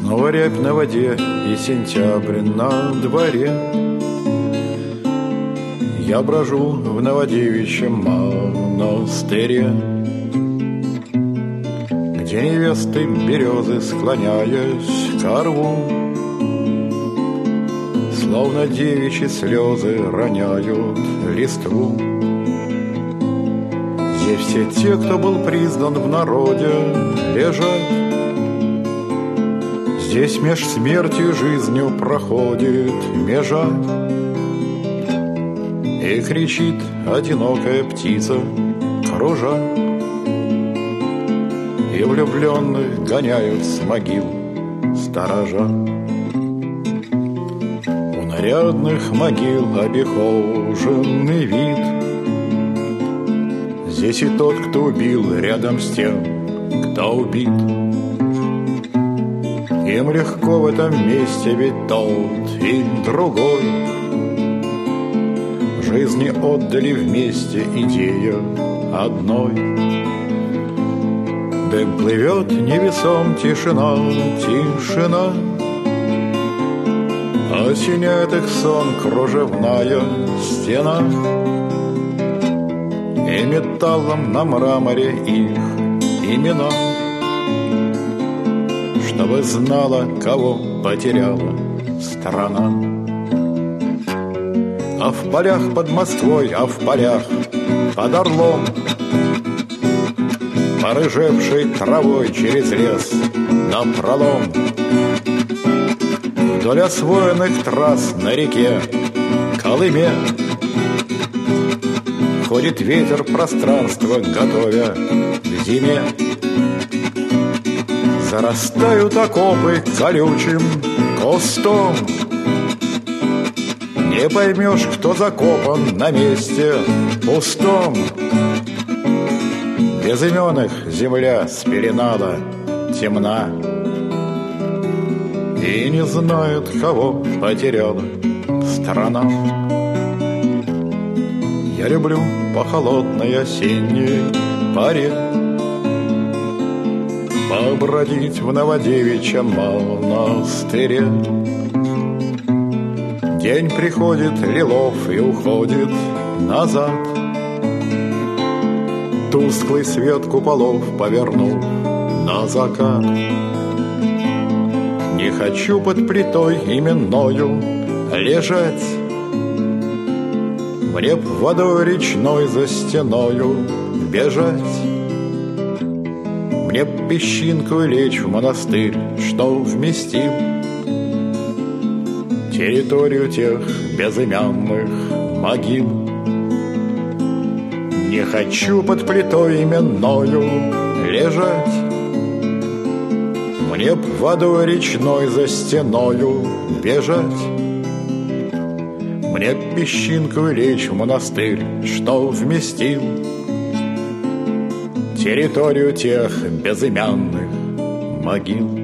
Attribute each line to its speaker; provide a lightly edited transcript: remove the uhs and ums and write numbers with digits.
Speaker 1: Снова рябь на воде и сентябрь на дворе. Я брожу в Новодевичьем монастыре, где невесты березы, склоняясь ко рву, словно девичьи слезы роняют листву. Здесь все те, кто был признан в народе, лежат. Здесь меж смертью и жизнью проходит межа, и кричит одинокая птица, кружа, и влюбленных гоняют с могил сторожа. У нарядных могил обихоженный вид. Здесь и тот, кто убил, рядом с тем, кто убит. Им легко в этом месте, ведь тот и другой жизни отдали вместе идея одной. Дым плывет невесом, тишина, тишина, осеняет их сон кружевная стена, и металлом на мраморе их имена, чтобы знала, кого потеряла страна. А в полях под Москвой, а в полях под Орлом, порыжевшей травой через лес напролом, вдоль освоенных трасс на реке Колыме ходит ветер пространства, готовя к зиме. Зарастают окопы колючим кустом. Не поймешь, кто закопан на месте пустом. Без имен их земля спеленала, темна, и не знает, кого потеряла страна. Я люблю по холодной осенней паре побродить в Новодевичьем монастыре. День приходит лилов и уходит назад, тусклый свет куполов повернув на закат. Не хочу под плитой именною лежать, мне б водой речной за стеною бежать. Мне б песчинку лечь в монастырь, что вместил территорию тех безымянных могил. Не хочу под плитой именною лежать, мне б водой речной за стеною бежать. Мне б песчинку лечь в монастырь, что вместил территорию тех безымянных могил.